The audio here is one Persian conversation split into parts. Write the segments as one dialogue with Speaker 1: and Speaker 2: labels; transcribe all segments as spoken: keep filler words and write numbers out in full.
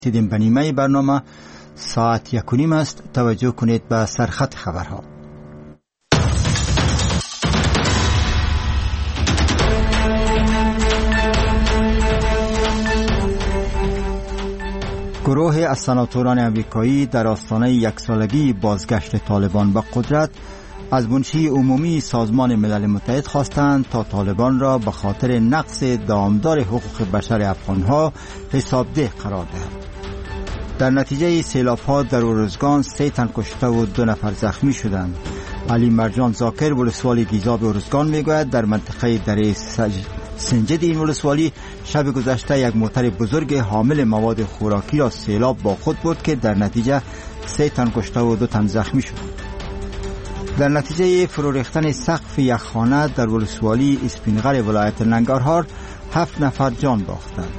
Speaker 1: دیدیم به نیمه برنامه ساعت یک و نیم است. توجه کنید به سرخط خبرها. گروه از سناتوران امریکایی در آستانه یک سالگی بازگشت طالبان به قدرت از منشی عمومی سازمان ملل متحد خواستند تا طالبان را به خاطر نقض دامدار حقوق بشر افغانها حسابده قرار دهد. در نتیجه سیلاب‌ها در ارزگان سه تن کشته و دو نفر زخمی شدند. علی مرجان زاکر ولسوالی گیزاب ارزگان میگوید در منطقه دره سنجد این ولسوالی شب گذشته یک موتر بزرگ حامل مواد خوراکی را سیلاب با خود برد که در نتیجه سه تن کشته و دو تن زخمی شدند. در نتیجه فرو ریختن سقف یک خانه در ولسوالی اسپینغر ولایت ننگرهار هفت نفر جان باختند.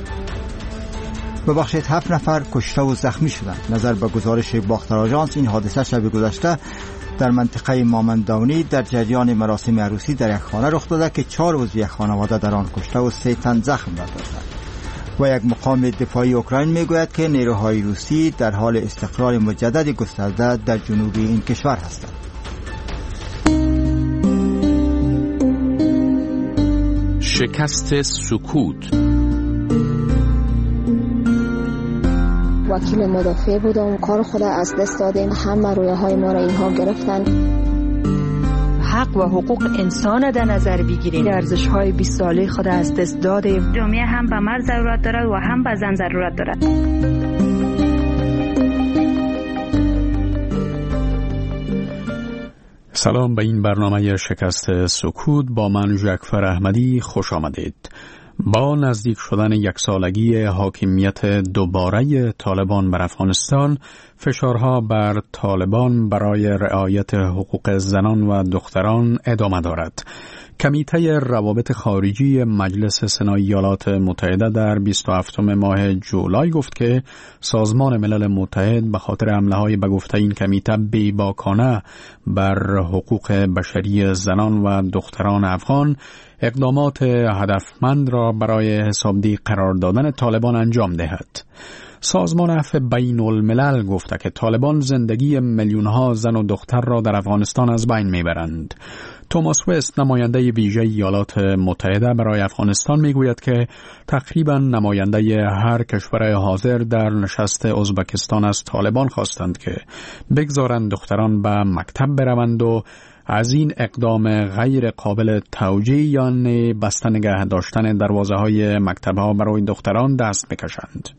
Speaker 1: ببخشید هفت نفر کشته و زخمی شدند. نظر به گزارش باختر آژانس این حادثه شب گذشته در منطقه مامنداونی در جریان مراسم عروسی در یک خانه رخ داده که چهار عضو یک خانواده در آن کشته و سه تن زخم داشتند. و یک مقام دفاعی اوکراین میگوید که نیروهای روسی در حال استقرار مجدد گسترده در جنوب این کشور هستند.
Speaker 2: شکست سکوت.
Speaker 3: وکیل مدافع بودم، کار خود از دست دادیم، همه رویه های ما را اینها گرفتن.
Speaker 4: حق و حقوق انسان در نظر بگیریم، ارزش های بیست ساله خود از دست دادیم.
Speaker 5: جامعه هم به مرد ضرورت دارد و هم به زن ضرورت دارد.
Speaker 2: سلام به این برنامه شکست سکوت. با من جعفر احمدی خوش آمدید. با نزدیک شدن یک سالگی حاکمیت دوباره طالبان بر افغانستان، فشارها بر طالبان برای رعایت حقوق زنان و دختران ادامه دارد. کمیته روابط خارجی مجلس سنای ایالات متحده در بیست و هفتم ماه جولای گفت که سازمان ملل متحد به خاطر حمله‌های به گفته این کمیته بیباکانه بر حقوق بشری زنان و دختران افغان اقدامات هدفمند را برای حسابدهی قرار دادن طالبان انجام دهد. سازمان عفو بین الملل گفته که طالبان زندگی میلیون‌ها زن و دختر را در افغانستان از بین میبرند. توماس وست نماینده ویژه ایالات متحده برای افغانستان میگوید که تقریبا نماینده هر کشور حاضر در نشست ازبکستان از طالبان خواستند که بگذارند دختران به مکتب بروند و از این اقدام غیر قابل توجیه یعنی بسته نگه داشتن دروازه های مکتب ها برای دختران دست بکشند.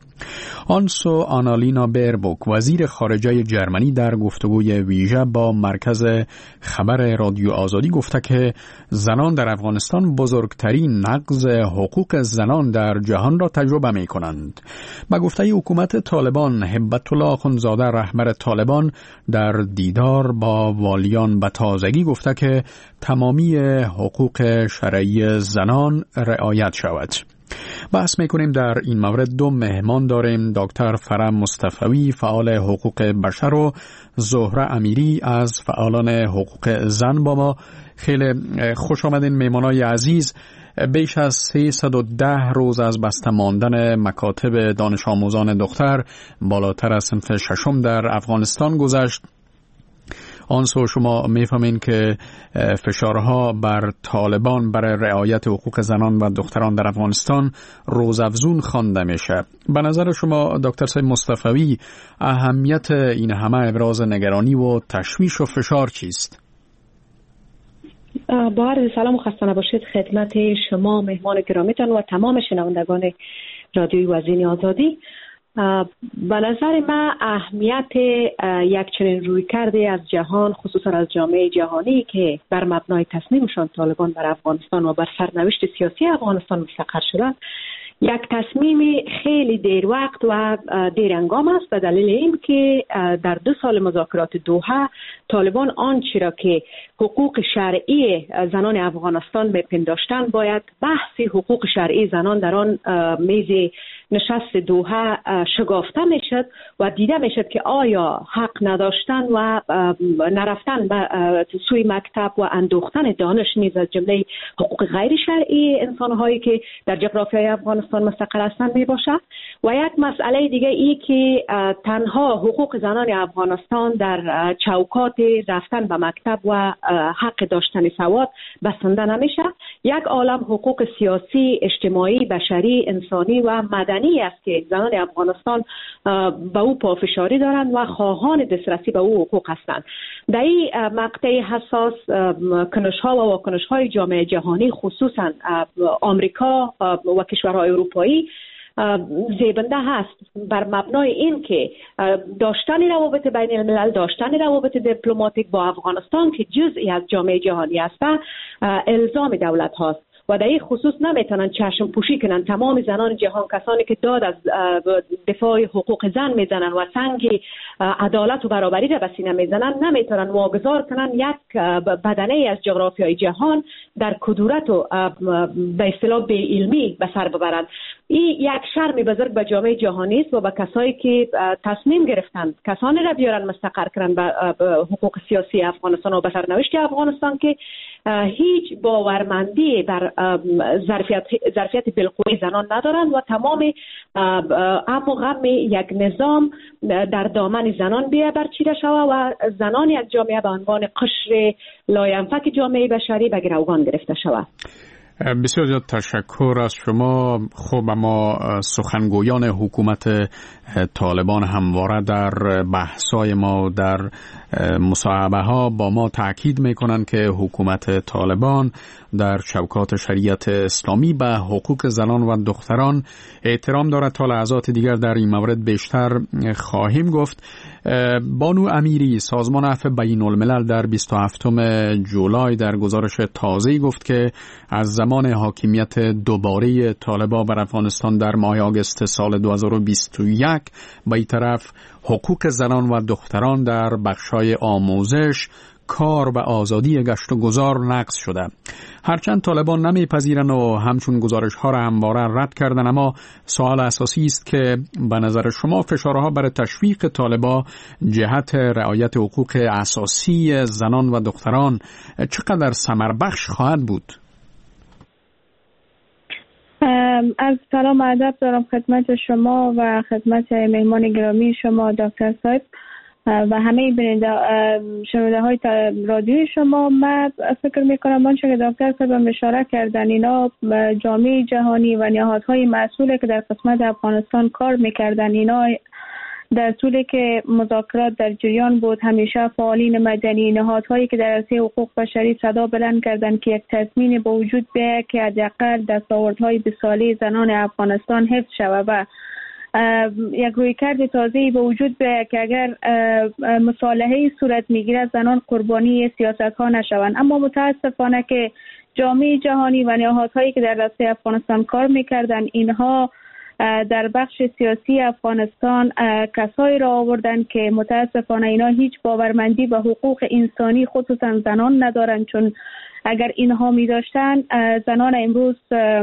Speaker 2: آنسو آنالینا بیربوک وزیر خارجه جرمنی در گفتگوی ویژه با مرکز خبر رادیو آزادی گفته که زنان در افغانستان بزرگترین نقض حقوق زنان در جهان را تجربه می کنند. با گفته حکومت طالبان، هبت الله آخوندزاده رهبر طالبان در دیدار با والیان به تازگی گفته که تمامی حقوق شرعی زنان رعایت شود. بحث میکنیم در این مورد. دو مهمان داریم، دکتر فرام مصطفوی فعال حقوق بشر و زهره امیری از فعالان حقوق زن با ما. خیلی خوش آمدین مهمانای عزیز. بیش از سیصد و ده روز از بسته ماندن مکاتب دانش آموزان دختر بالاتر از صنف ششم در افغانستان گذشت. آنسو شما میفهمین که فشارها بر طالبان برای رعایت حقوق زنان و دختران در افغانستان روزافزون خوانده میشه. به نظر شما دکتر سید مصطفوی اهمیت این همه ابراز نگرانی و تشویش و فشار چیست؟
Speaker 6: با عرض سلام و خسته نباشید خدمت شما مهمان گرامیتان و تمام شنوندگان رادیوی وزین آزادی. به نظر من اهمیت یک چنین رویکردی از جهان، خصوصا از جامعه جهانی که بر مبنای تصمیمشان طالبان بر افغانستان و بر سرنوشت سیاسی افغانستان مستقر شده، یک تصمیم خیلی دیر وقت و دیر هنگام است به دلیل این که در دو سال مذاکرات دوحه طالبان آنچه را که حقوق شرعی زنان افغانستان میپنداشتند باید بحث حقوق شرعی زنان در آن میز نشست دوحه شگافته میشد و دیده میشد که آیا حق نداشتن و نرفتن به سوی مکتب و اندوختن دانش نیز از جمله حقوق غیر شرعی انسانهایی که در جغرافیای افغانستان مستقر هستند می باشد. و یک مسئله دیگه ای که تنها حقوق زنان افغانستان در چوکات رفتن به مکتب و حق داشتن سواد بسنده نمیشه. یک عالم حقوق سیاسی، اجتماعی، بشری، انسانی و مدنی است که زنان افغانستان به او پافشاری دارند و خواهان دسترسی به او حقوق هستند. در این مقطع حساس کنش‌ها و واکنش‌های جامعه جهانی خصوصا آمریکا و کشورهای اروپایی زیبنده هست بر مبنای این که داشتن روابط بین الملل، داشتن روابط دیپلماتیک با افغانستان که جزئی از جامعه جهانی است الزام دولت هاست و در این خصوص نمیتونن چشم پوشی کنن تمام زنان جهان، کسانی که داد از دفاع حقوق زن میزنن و سنگ عدالت و برابری را به سینه میزنن، نمیتونن واگذار کنن یک بدنه از جغرافیای جهان در کدورت و به اصطلاح بی علمی به سر ببرند. این یک شرم بزرگ به جامعه جهانی است و به کسایی که تصمیم گرفتن کسانی را بیارن مستقر کنن به حقوق سیاسی افغانستان و به سرنوشت افغانستان که هیچ باورمندی بر ظرفیت ظرفیت بالقوه زنان ندارند و تمام ام و غم یک نظام در دامن زنان بیا برچیده شود و زنان یک جامعه به عنوان قشر لاینفک جامعه بشری به گروگان گرفته شود.
Speaker 2: بسیار زیاد تشکر از شما. خب اما سخنگویان حکومت طالبان همواره در بحث‌های ما در مصاحبه ها با ما تاکید میکنن که حکومت طالبان در چوکات شریعت اسلامی به حقوق زنان و دختران احترام دارد. تا لحظات دیگر در این مورد بیشتر خواهیم گفت. بانو امیری، سازمان عفو بین الملل در بیست و هفتم جولای در گزارش تازه‌ای گفت که از زمان حاکمیت دوباره طالبان بر افغانستان در ماه آگوست سال دو هزار و بیست و یک به این طرف حقوق زنان و دختران در بخش‌های آموزش، کار و آزادی گشت و گذار نقض شده. هرچند طالبان نمیپذیرن و همچون گزارش ها را همواره رد کردن، اما سوال اساسی است که به نظر شما فشارها برای تشویق طالبان جهت رعایت حقوق اساسی زنان و دختران چقدر ثمر بخش خواهد بود؟
Speaker 7: از سلام ادب دارم خدمت شما و خدمت مهمان گرامی شما دکتر صاحب و همه شنونده های رادیوی شما. من فکر میکنم آنچه که دکتر صاحب اشاره کردن اینا جامعه جهانی و نهادهای مسئوله که در قسمت افغانستان کار میکردن، اینا در طولی که مذاکرات در جریان بود همیشه فعالین مدنی، نهادهایی که در عرصه حقوق بشری صدا بلند کردن که یک تصمیم به وجود بیاید که حداقل دستاوردهای بیست ساله زنان افغانستان حفظ شود و یک رویکرد تازه‌ای به وجود بیاید که اگر مصالحه صورت میگیرد زنان قربانی سیاست‌ها نشوند. اما متاسفانه که جامعه جهانی و نهادهایی که در راسته افغانستان کار میکردن اینها در بخش سیاسی افغانستان کسایی را آوردن که متاسفانه اینا هیچ باورمندی به حقوق انسانی خصوصا زنان ندارن، چون اگر اینها می داشتن زنان امروز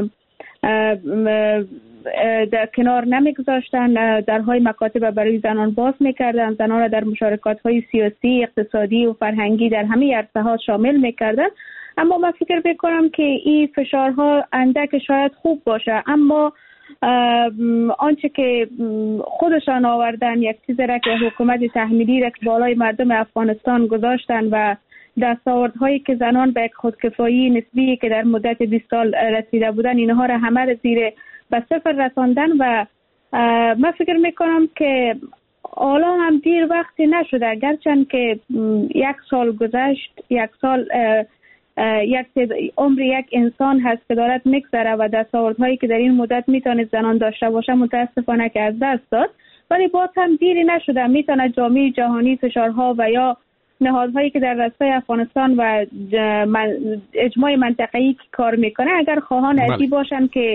Speaker 7: در کنار نمیگذاشتن، درهای مکاتب برای زنان باز میکردن، زنان را در مشارکات های سیاسی، اقتصادی و فرهنگی در همه عرصه ها شامل میکردن. اما من فکر میکنم که این فشارها اندک شاید خوب باشه، اما آنچه که خودشان آوردن یک چیز را که حکومت تحمیلی را که بالای مردم افغانستان گذاشتن و دستاوردهایی که زنان به خودکفایی نسبی که در مدت بیست سال رسیده بودن اینها را همه را زیر به صفر رساندن و من فکر میکنم که حالا هم دیر وقتی نشده، گرچند که یک سال گذشت، یک سال یک عمر یک انسان هست که دارد میگذره و دستاوردهایی که در این مدت میتونه زنان داشته باشه متاسفانه که از دست داد، ولی باز هم دیری نشده. میتونه جامعه جهانی فشارها و یا نهادهایی که در راسته افغانستان و اجماع منطقه‌ای که کار میکنه اگر خواهان ازی باشن که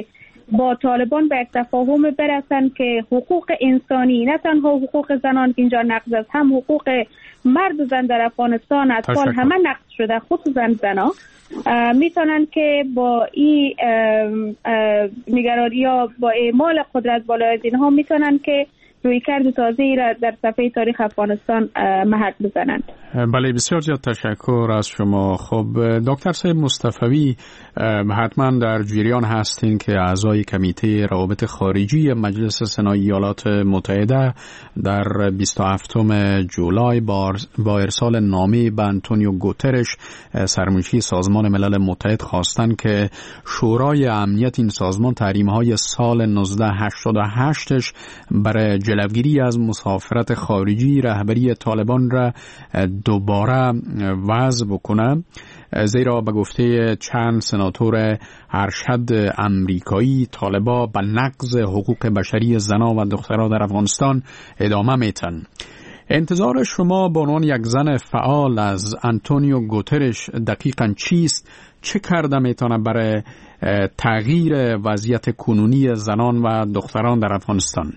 Speaker 7: با طالبان به یک تفاهم برسن که حقوق انسانی، نه تنها حقوق زنان که اینجا نقض است، هم حقوق مرد و زن در افغانستان اطفال همه نقض شده، خصوصا زنان، میتونن که با این نگرانی یا با اعمال قدرت بالای از اینها میتونن که رویکرد تازه‌ای را در صفحه تاریخ افغانستان مهد بزنند.
Speaker 2: بله، بسیار زیاد تشکر از شما. خب دکتر صاحب مصطفی، حتما در جریان هستین که اعضای کمیته روابط خارجی مجلس سنای ایالات متحده در بیست و هفتم جولای با ارسال نامه به آنتونیو گوترش سرمنشی سازمان ملل متحد خواستند که شورای امنیت این سازمان تحریم‌های سال نوزده هشتاد و هشت ش برای جلوگیری از مسافرت خارجی رهبری طالبان را دوباره وضع بکنه، زیرا به گفته چند سناتور ارشد امریکایی طالبان به نقض حقوق بشری زنان و دختران در افغانستان ادامه میتن. انتظار شما به عنوان یک زن فعال از آنتونیو گوترش دقیقاً چیست؟ چه کرده میتونه برای تغییر وضعیت کنونی زنان و دختران در افغانستان؟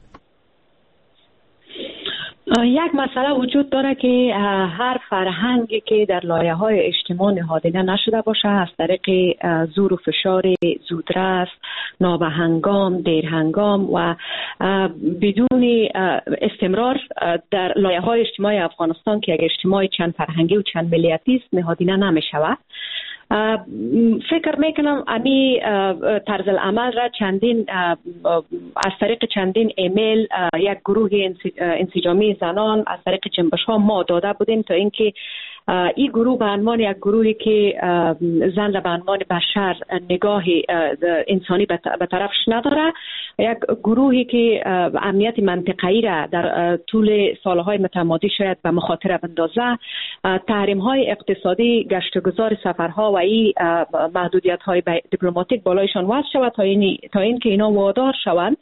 Speaker 6: یک مسئله وجود داره که هر فرهنگی که در لایه‌های اجتماع نهادینه نشده باشه از طریق زور و فشار زودرس، نابهنگام، دیرهنگام و بدون استمرار در لایه‌های اجتماعی افغانستان که یک اجتماع چند فرهنگی و چند ملیتی است نهادینه نمی‌شود. فکر میکنم امی طرز العمل را چندین از طریق چندین ایمیل یک گروه انسجامی زنان از طریق جنبش ها ما داده بودیم تا اینکه این گروه به عنوان یک گروهی که زن را به عنوان بشر نگاه انسانی به طرفش نداره، یک گروهی که امنیت منطقه‌ای را در طول سالهای متمادی شاید به مخاطره بندازه، تحریم‌های اقتصادی، گشت و گذار سفرها و این محدودیت‌های دیپلماتیک بالایشان وضع شود تا این تا اینکه اینا وادار شوند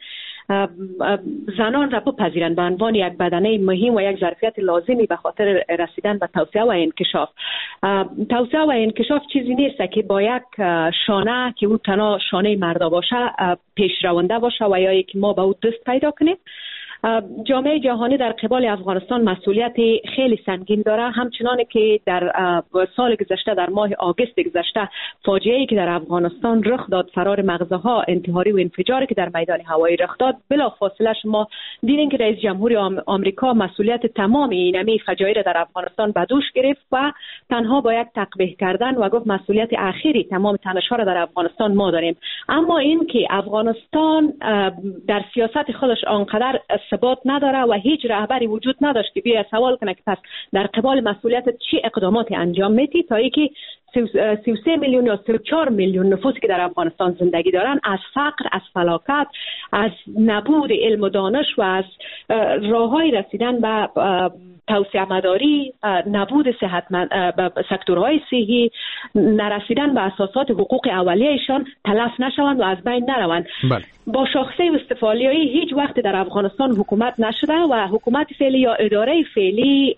Speaker 6: زنان را بپذیرند به عنوان یک بدنه مهم و یک ظرفیت لازمی به خاطر رسیدن به توسعه و انکشاف. توسعه و انکشاف چیزی نیست که با یک شانه که او تنها شانه مردا باشه پیش رونده باشه و یا که ما به او دست پیدا کنیم. جامعه جهانی در قبال افغانستان مسئولیت خیلی سنگین داره، همچنان که در سال گذشته در ماه آگوست گذشته فاجعه‌ای که در افغانستان رخ داد، فرار مغزها، انتحاری و انفجاری که در میدان هوایی رخ داد، بلافاصله شما دیدین که رئیس جمهور آمریکا مسئولیت تمام اینمی فجایع را در افغانستان به دوش گرفت و تنها با یک تقبیح کردن و گفت مسئولیت اخیری تمام تنش‌ها را در افغانستان ما داریم. اما این که افغانستان در سیاست خودش آنقدر ثبات نداره و هیچ رهبری وجود نداشت که بیا سوال کنه که پس در قبال مسئولیت چه اقداماتی انجام میدی تا اینکه سی و سه میلیون یا سی و چهار میلیون نفوسی که در افغانستان زندگی دارن از فقر، از فلاکت، از نبود علم و دانش و از راههای رسیدن به توسعه مداری، نبود صحت سکتورهای صحی، نرسیدن به اساسات حقوق اولیه‌شان تلف نشوند و از بین نروند. بله. با شاخصه استفالیایی هیچ وقت در افغانستان حکومت نشده و حکومت فعلی یا اداره فعلی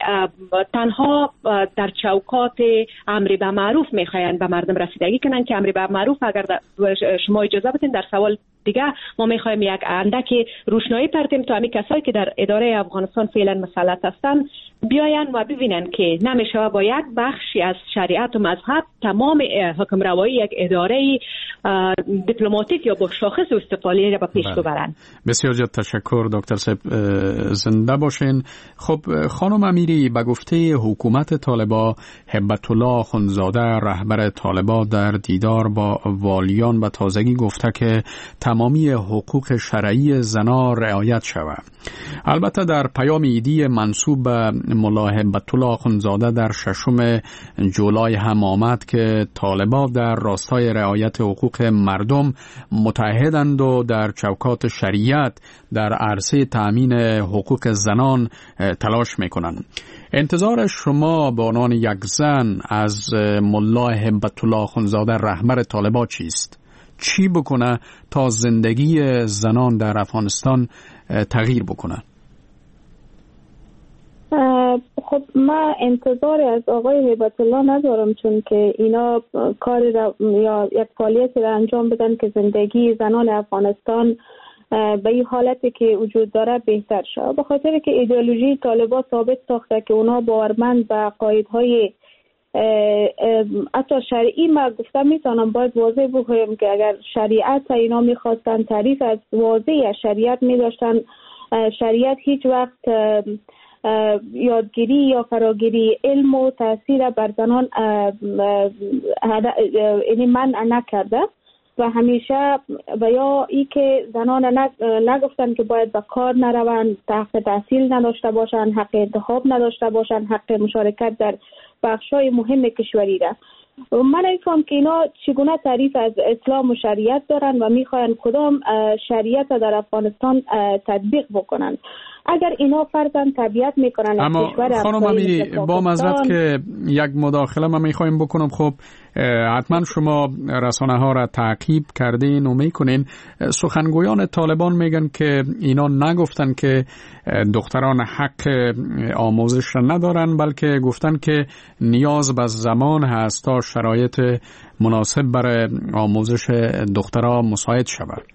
Speaker 6: تنها در چوکات امر به معروف میخواین به مردم رسیدگی کنن که امر به معروف اگر شما اجازه بدین در سوال دیگه ما میخوایم یک اندک روشنایی پرتیم تا همین کسایی که در اداره افغانستان فعلا مسلط هستن بیاین و ببینن که نمیشه با یک بخشی از شریعت و مذهب تمام حکمروایی یک اداره دیپلماتیک یا با شاخص استقلالی را به پیش ببرن.
Speaker 2: بسیار زیاد تشکر دکتر صاحب، زنده باشین. خب خانم امیری، به گفته حکومت طالبان هبت الله آخوندزاده رهبر طالبان در دیدار با والیان به تازگی گفته که تمامی حقوق شرعی زنان رعایت شود. البته در پیام ایدی منسوب به ملا هبت الله آخوندزاده در ششم جولای هم آمد که طالبان در راستای رعایت حقوق مردم متحدند و در چوکات شریعت در عرصه تأمین حقوق زنان تلاش میکنند. انتظار شما به عنوان یک زن از ملا هبت الله آخوندزاده رهبر طالبان چیست؟ چی بکنه تا زندگی زنان در افغانستان تغییر بکنه؟
Speaker 7: خب من انتظاری از آقای هیبت الله ندارم، چون که اینا کاری را یا یک فعالیتی را انجام بدن که زندگی زنان افغانستان به این حالتی که وجود داره بهتر شد، به خاطر که ایدئولوژی طالبان ثابت ساخته که اونا باورمند به عقایدهای حتی شرعی. ما گفتم میتونم باید واضح بگویم که اگر شریعت اینا میخواستن تعریف از واضح از شریعت میداشتن، شریعت هیچ وقت یادگیری یا فراگیری علم و تاثیر بر زنان یعنی منع نکرده و همیشه و یا ای که زنان نگفتن که باید به کار نروند، حق تحصیل نداشته باشن، حق انتخاب نداشته باشن، حق مشارکت در بخشای مهم کشوری را. من نمی‌فهم که اینا چگونه تعریف از اسلام و شریعت دارن و میخواین کدام شریعت در افغانستان تطبیق بکنن. اگر اینا فرضاً تبعیت میکنن
Speaker 2: اما خانم امیری با معذرت که یک مداخله من میخوایم بکنم، خب حتما شما رسانه ها را تعقیب کردین و میکنین. سخنگویان طالبان میگن که اینا نگفتن که دختران حق آموزش را ندارن، بلکه گفتن که نیاز به زمان هست تا شرایط مناسب برای آموزش دخترها مساعد شود.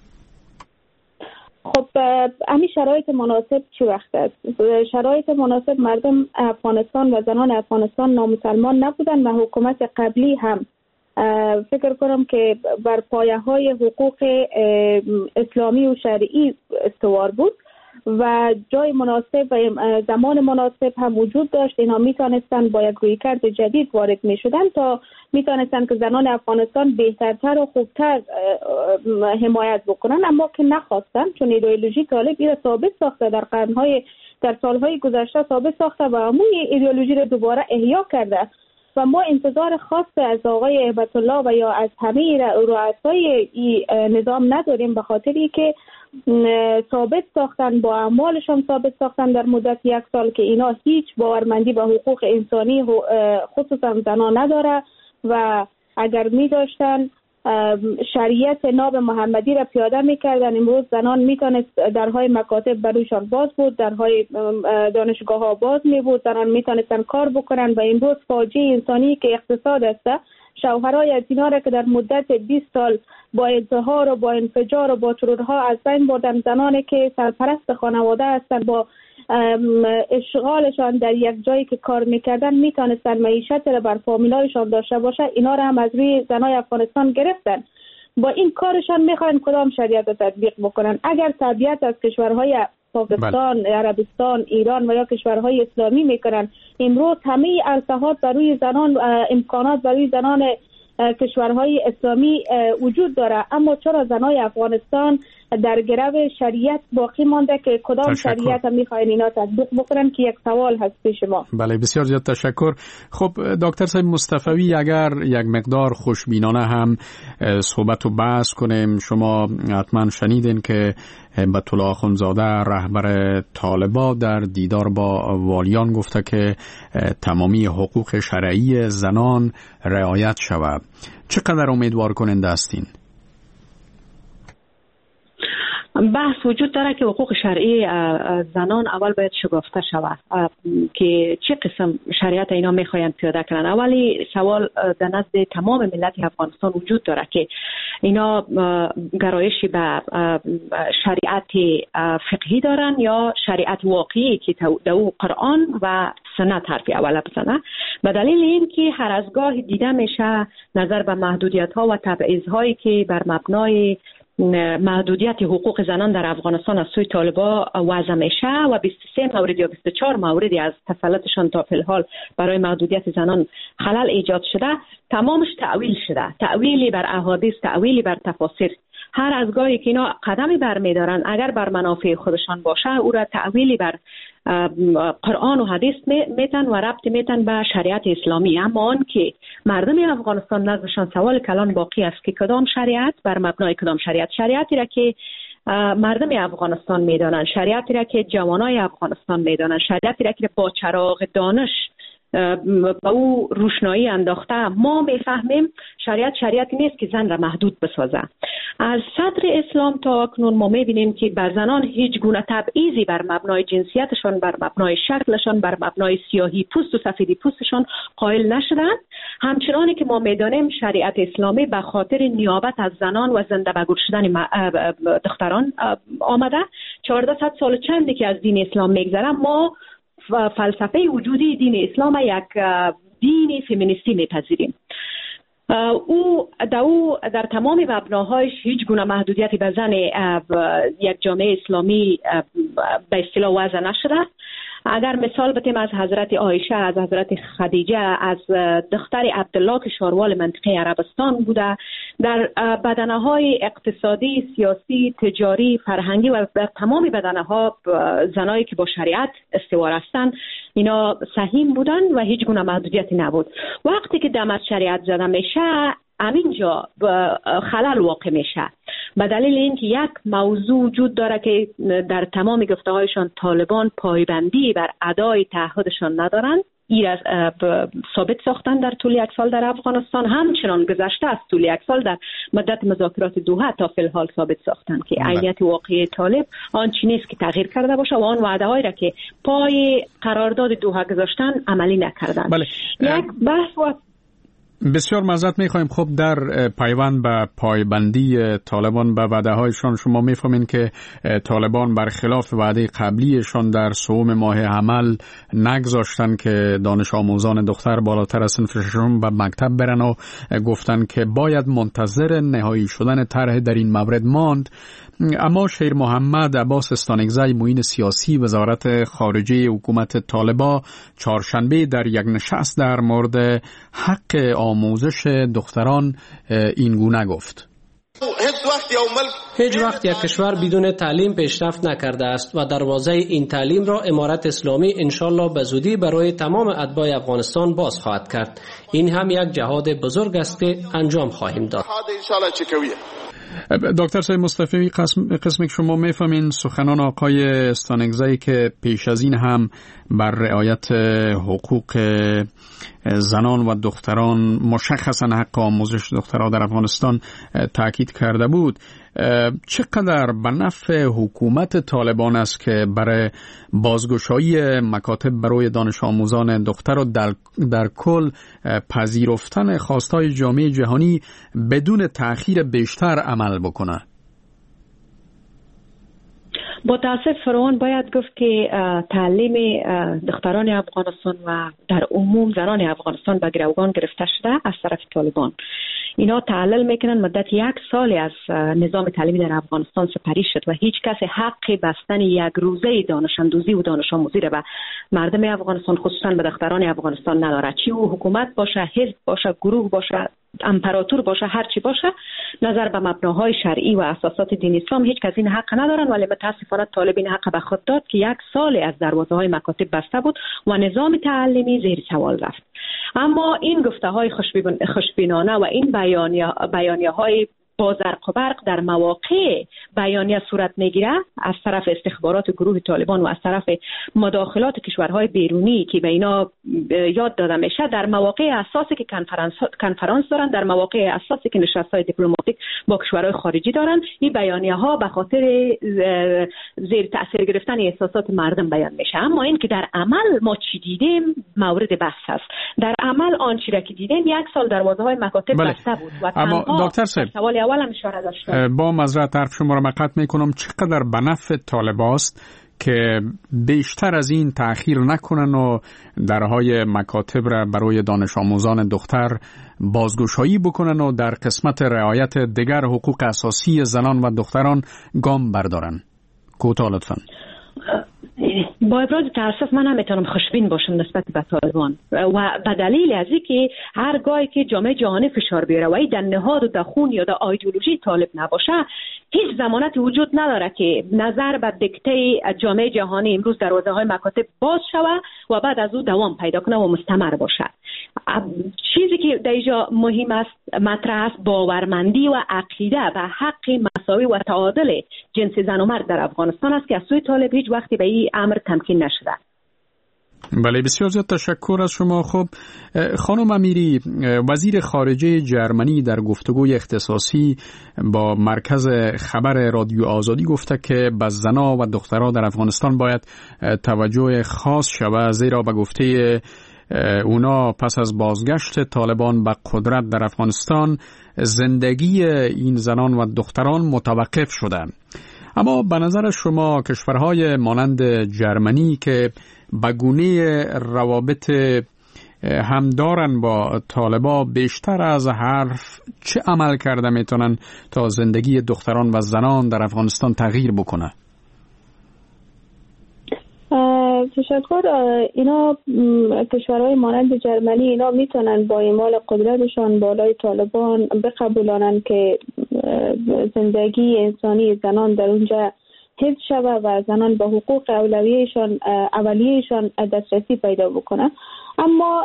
Speaker 7: خب همین شرایط مناسب چی وقت است؟ شرایط مناسب مردم افغانستان و زنان افغانستان نامسلمان نبودن و حکومت قبلی هم فکر کنم که بر پایه های حقوق اسلامی و شرعی استوار بود و جای مناسب و زمان مناسب هم وجود داشت. اینا میتونستن با یک رویکرد جدید وارد میشدن تا میتونستن که زنان افغانستان بهترتر و خوبتر حمایت بکنن، اما که نخواستن، چون ایدئولوژی طالب ایره ثابت ساخته در قرنهای در سالهای گذشته ثابت ساخته و همون ایدئولوژی رو دوباره احیا کرده و ما انتظار خاص از آقای هیبت الله و یا از همه رؤسای نظام نداریم، به خاطری که ثابت ساختن با اعمالشان ثابت ساختن در مدت یک سال که اینا هیچ باورمندی به حقوق انسانی خصوصا زنان نداره و اگر می داشتن شریعت ناب محمدی را پیاده میکردن، امروز زنان میتونست درهای مکاتب برویشان باز بود، درهای دانشگاه ها باز می بود، زنان میتونستن کار بکنن و امروز فاجعه انسانی که اقتصاد است، شوهرای از اینا را که در مدت بیست سال با انتحار و با انفجار و با ترورها از بین بردن، زنانی که سرپرست خانواده هستند با اشغالشان در یک جایی که کار میکردن میتونستن معیشت را بر فامیلایشان داشته باشه، اینا را هم از روی زنای افغانستان گرفتن. با این کارشان میخواین کدام شریعت را تطبیق بکنن؟ اگر تبعیت از کشورهای پاکستان، بله. عربستان، ایران و یا کشورهای اسلامی میکنن، امروز همه التحاط بر روی زنان، امکانات بر روی زنان کشورهای اسلامی وجود داره، اما چرا زنای افغانستان در گرو شریعت باقی مانده که کدام تشکر. شریعت هم میخواین اینا تطبیق بکنن که یک سوال هست پیش ما.
Speaker 2: بله بسیار زیاد تشکر. خب دکتر صاحب مصطفی، اگر یک مقدار خوشبینانه هم صحبت و بحث کنیم، شما حتما شنیدین که هیبت الله اخوندزاده رهبر طالبان در دیدار با والیان گفته که تمامی حقوق شرعی زنان رعایت شود. چقدر امیدوار کننده هستین؟
Speaker 6: بحث وجود داره که حقوق شرعی زنان اول باید شگفته شود که چه قسم شریعت اینا میخواین پیاده کنن. اولی سوال در نزد تمام ملت افغانستان وجود داره که اینا گرایشی به شریعت فقهی دارن یا شریعت واقعی که در قرآن و سنت حرفی اول بزنه، به دلیل این که هر از گاه دیده میشه نظر به محدودیت ها و تبعیض هایی که بر مبنای محدودیت حقوق زنان در افغانستان از سوی طالبان وضع میشه و بیست و سه مورد یا بیست و چهار موردی از تسلطشان تا فی الحال برای محدودیت زنان خلل ایجاد شده، تمامش تعویل شده، تعویلی بر احادیث، تعویلی بر تفاسیر. هر از گاهی که اینا قدمی برمیدارن اگر بر منافع خودشان باشه او را تعویلی بر قرآن و حدیث میتن و ربط میتن به شریعت اسلامی. اما آن که مردم افغانستان نزدشان سوال کلان باقی است که کدام شریعت بر مبنای کدام شریعت، شریعتی را که مردم افغانستان میدانند، شریعتی را که جوانای افغانستان میدانند، شریعتی را که با چراغ دانش به او روشنایی انداخته. ما میفهمیم شریعت شریعتی نیست که زن را محدود بسازه. از صدر اسلام تا اکنون ما میبینیم که بر زنان هیچ گونه تبعیضی بر مبنای جنسیتشان، بر مبنای شکلشان، بر مبنای سیاهی پوست و سفیدی پوستشان قائل نشدند. همچنانی که ما میدانیم شریعت اسلامی به خاطر نیابت از زنان و زنده به گور شدن دختران آمده. چهارده سال چندی که از دین اسلام میگذره، ما فلسفه وجودی دین اسلام یک دین فمینیستی میپذیریم. او در او در تمام مبناهایش هیچ گونه محدودیتی به زن یک جامعه اسلامی به اصطلاح وضع نشده. اگر مثال بتیم از حضرت عایشه، از حضرت خدیجه، از دختر عبدالله که شاروال منطقه عربستان بوده، در بدنه‌های اقتصادی، سیاسی، تجاری، فرهنگی و در تمام بدنه‌ها زنایی که با شریعت استوار هستند اینا سهیم بودن و هیچ گونه محدودیتی نبود. وقتی که دم از شریعت زده میشه همینجا خلل واقع میشه، به دلیل اینکه یک موضوع وجود داره که در تمام گفته‌هایشان طالبان پایبندی بر ادای تعهدشان ندارند. این از ثابت ساختن در طول یک سال در افغانستان، همچنان گذشته از طول یک سال در مدت مذاکرات دوحه تا فی الحال ثابت ساختن که عینیت واقعی طالب آن چیزی است که تغییر کرده باشه و آن وعده‌هایی را که پای قرارداد دوحه گذاشتن عملی نکردن.
Speaker 2: بله.
Speaker 6: یک بحث و
Speaker 2: بسیار معذرت می‌خوایم. خب در پیوند به پایبندی طالبان به وعده‌هایشان شما می‌فهمین که طالبان برخلاف وعده قبلیشان در سوم ماه عمل نگذاشتن که دانش آموزان دختر بالاتر از صنف ششم به مکتب برن و گفتن که باید منتظر نهایی شدن طرح در این مورد ماند. اما شیر محمد عباس استانگزی معین سیاسی وزارت خارجه حکومت طالبان چهارشنبه در یک نشست در مورد حق آموزش دختران این گونه گفت:
Speaker 8: هیچ وقت یک کشور بدون تعلیم پیشرفت نکرده است و دروازه این تعلیم را امارت اسلامی انشالله به زودی برای تمام اتباع افغانستان باز خواهد کرد. این هم یک جهاد بزرگ است که انجام خواهیم داد.
Speaker 2: دکتر سید مصطفی، قسم قسمی که شما میفهمین سخنان آقای استانگزی که پیش از این هم بر رعایت حقوق زنان و دختران، مشخصا حق آموزش دخترها در افغانستان تاکید کرده بود، چقدر به نفع حکومت طالبان است که برای بازگشایی مکاتب برای دانش آموزان دختر و در, در کل پذیرفتن خواستهای جامعه جهانی بدون تأخیر بیشتر عمل بکنه؟
Speaker 6: با تاسف فروان باید گفت که تعلیم دختران افغانستان و در عموم زنان افغانستان به گروگان گرفته شده از طرف طالبان. اینا تعلل میکنن مدت یک سال از نظام تعلیمی در افغانستان سپری شد و هیچ کس حق بستن یک روزه دانش اندوزی و دانش آموزی را به مردم افغانستان خصوصا به دختران افغانستان نداره. چی او حکومت باشه، حزب باشه، گروه باشه، امپراتور باشه، هر چی باشه، نظر به مبناهای شرعی و اساسات دین اسلام هیچ کس این حق ندارن. ولی متاسفانه طالبین حق به خود داد که یک سال از دروازه‌های مکاتب بسته بود و نظام تعلیمی زیر سوال رفت. اما این گفته‌های خوشبینانه و این بیانیه بیانیه‌های با زرق و برق در مواقع بیانیه صورت میگیره از طرف استخبارات گروه طالبان و از طرف مداخلات کشورهای بیرونی که به اینا یاد داده میشه، در مواقع اساسی که کنفرانس کنفرانس دارن، در مواقع اساسی که نشست‌های دیپلماتیک با کشورهای خارجی دارن، این بیانیه ها به خاطر زیر تاثیر گرفتن احساسات مردم بیان میشه. اما این که در عمل ما چی دیدیم مورد بحث است. در عمل آنچه را که دیدیم یک سال دروازه‌های مکاتب بسته بود و
Speaker 2: اما دکتر صاحب با معذرت حرف شما را مقطع میکنم، چقدر به نفع طالبان است که بیشتر از این تأخیر نکنن و درهای مکاتب را برای دانش آموزان دختر بازگشایی بکنن و در قسمت رعایت دیگر حقوق اساسی زنان و دختران گام بردارن؟ کوتاه لطفاً.
Speaker 6: با ابراز تاسف من نمیتونم خوشبین باشم نسبت به طالبان و به دلیل از اینکه هرگاهی که جامعه جهانی فشار بیاره و این در نهاد و در خون یا در ایدئولوژی طالب نباشه، هیچ ضمانت وجود نداره که نظر به دیکته جامعه جهانی امروز دروازه‌های مکاتب باز شود و بعد از او دوام پیدا کنه و مستمر باشه. چیزی که در اینجا مهم است مطرح است باورمندی و عقیده به حق مساوی و تعادل جنس زن و مرد در افغانستان است که از سوی طالب هیچ وقتی به این امر تمکین نشده.
Speaker 2: بله، بسیار زیاد تشکر از شما. خب خانم امیری، وزیر خارجه جرمنی در گفتگوی اختصاصی با مرکز خبر رادیو آزادی گفته که به زنان و دخترها در افغانستان باید توجه خاص شود، زیرا به گفته اونا پس از بازگشت طالبان به قدرت در افغانستان زندگی این زنان و دختران متوقف شده. اما به نظر شما کشورهای مانند جرمنی که به گونه روابط هم دارن با طالبا بیشتر از حرف چه عمل کرده میتونن تا زندگی دختران و زنان در افغانستان تغییر بکنه؟
Speaker 7: تشکر. اینا کشورهای مانند جرمنی اینا میتونن با اعمال قدرتشان بالای طالبان بقبولانن که زندگی انسانی زنان در اونجا حفظ شود و زنان به حقوق اولیه‌شان اولیه‌شان دسترسی پیدا بکنن. اما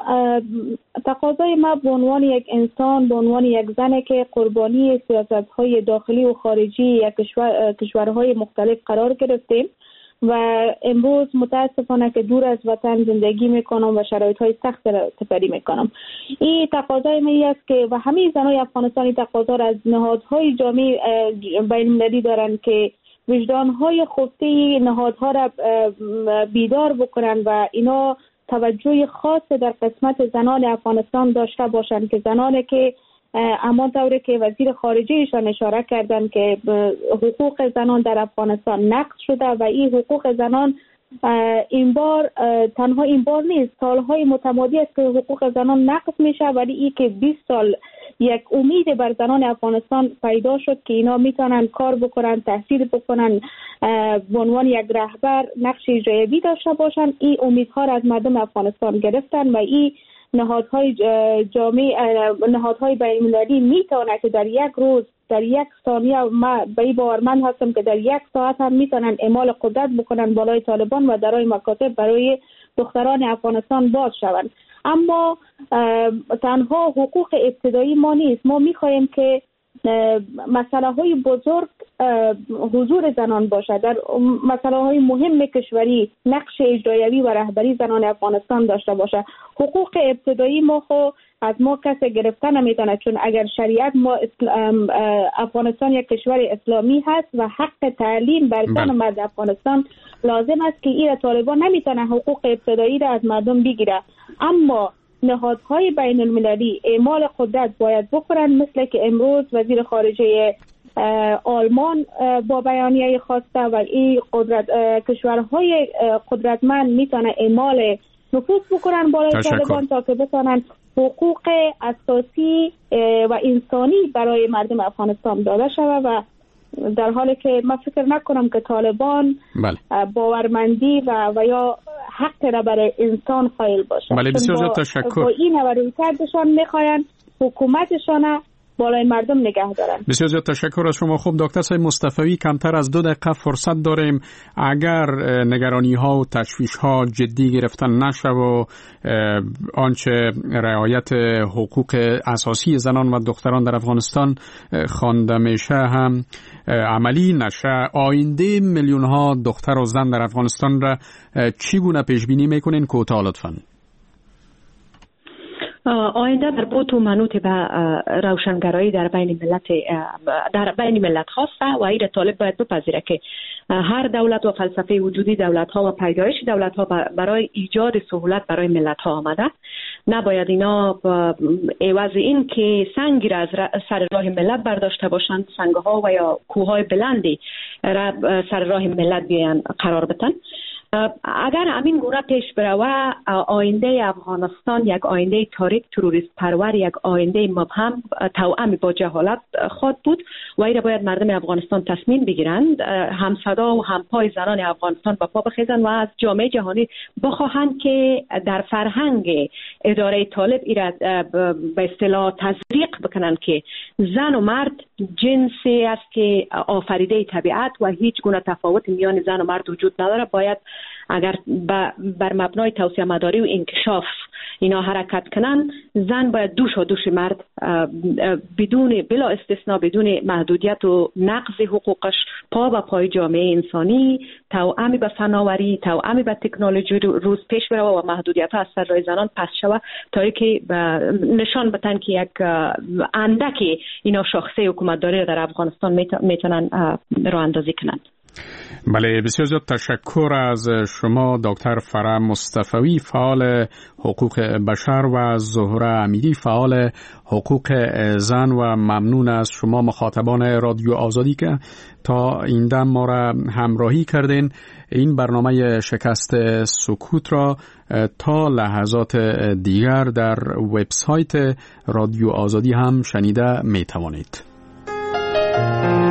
Speaker 7: تقاضای ما به عنوان یک انسان، به عنوان یک زن که قربانی سیاست‌های داخلی و خارجی یک کشور کشورهای مختلف قرار گرفتیم و امروز متاسفانه که دور از وطن زندگی میکنم و شرایط‌های سخت را سپری میکنم. این تقاضای من است که و همه زنای افغانستانی تقاضا را از نهادهای جامعه بین‌المللی دارند که وجدان‌های خفته نهادها را بیدار بکنند و اینا توجه خاص در قسمت زنان افغانستان داشته باشند که زنانی که اما طوری که وزیر خارجه ایشان اشاره کردن که حقوق زنان در افغانستان نقض شده و این حقوق زنان این بار تنها این بار نیست، سالهای متمادی است که حقوق زنان نقض میشه، ولی این که بیست سال یک امید بر زنان افغانستان پیدا شد که اینا میتونن کار بکنن، تحصیل بکنن، به عنوان یک رهبر نقش اجرایی داشته باشن. این امیدها را از مردم افغانستان گرفتن و این نهادهای جامعه نهادهای بین‌المللی میتونه که در یک روز، در یک ثانیه، ما به این باورمند هستم که در یک ساعت هم میتونن اعمال قدرت بکنن بالای طالبان و درای مکاتب برای دختران افغانستان باز شوند. اما تنها حقوق ابتدایی ما نیست، ما میخواهیم که مسئله های بزرگ حضور زنان باشد، در مسئله های مهم کشوری نقش اجرایی و رهبری زنان افغانستان داشته باشه. حقوق ابتدایی ما خو از ما کسی گرفته نمیتونه، چون اگر شریعت ما افغانستان یک کشور اسلامی هست و حق تعلیم بر زن و مرد افغانستان لازم است که این طالبان نمیتونه حقوق ابتدایی را از مردم بگیره. اما نهادهای بین المللی اعمال قدرت باید بکنن، مثل که امروز وزیر خارجه آلمان با بیانیه خواسته و این قدرت کشورهای قدرتمند میتونه اعمال نفوذ بکنن بالای طالبان تا که بتونن حقوق اساسی و انسانی برای مردم افغانستان داده شود و در حالی که من فکر نکنم که طالبان بله. باورمندی و و یا حق را برای انسان قائل باشه.
Speaker 2: بله، بسیار زیاد تشکر.
Speaker 7: با این رویکردشان میخواین حکومتشان بالای مردم نگه دارن.
Speaker 2: بسیار زیاد تشکر از شما. خوب دکتر صاحب مصطفی، کمتر از دو دقیقه فرصت داریم. اگر نگرانی ها و تشویش ها جدی گرفتن نشه و آنچه رعایت حقوق اساسی زنان و دختران در افغانستان خوانده میشه هم عملی نشه، آینده میلیون ها دختر و زن در افغانستان را چگونه پیش بینی میکنین؟ کوتاه لطفاً.
Speaker 6: آینده در بود و منوط به روشنگرایی در بین ملت در بین ملت خواسته و این طالب باید بپذیره که هر دولت و فلسفه وجودی دولت ها و پیدایش دولت ها برای ایجاد سهولت برای ملت ها آمده. نباید اینا عوض این که سنگی را از سر راه ملت برداشته باشند، سنگ ها و یا کوه های بلندی را سر راه ملت بیان قرار بدن. اگر همین گونه پیش بروه، آینده افغانستان یک آینده تاریک، تروریست پرور، یک آینده مبهم توأم با جهالت خواهد بود و این را باید مردم افغانستان تصمیم بگیرند، هم صدا و هم پای زنان افغانستان به پا بخیزند و از جامعه جهانی بخواهند که در فرهنگ اداره طالب این را به اصطلاح تزریق بکنند که زن و مرد جنسی است که آفریده طبیعت و هیچ گونه تفاوت میان زن و مرد وجود نداره. باید اگر بر مبنای توسعه مداری و انکشاف اینا حرکت کنن، زن باید دوش و دوش مرد بدون بلا استثناء، بدون محدودیت و نقض حقوقش پا به پای جامعه انسانی، توأمی به فناوری، توأمی به تکنولوژی روز پیش بره و محدودیت ها از سر راه زنان پس شود تا اینکه نشان بدن که یک اندکی اینا شاخصه حکومتداری در افغانستان میتونن راه اندازی کنند.
Speaker 2: بله، بسیار زیاد تشکر از شما دکتر فرح مصطفی، فعال حقوق بشر، و زهره امیری، فعال حقوق زن، و ممنون از شما مخاطبان رادیو آزادی که تا این دم ما را همراهی کردین. این برنامه شکست سکوت را تا لحظات دیگر در وبسایت رادیو آزادی هم شنیده می توانید.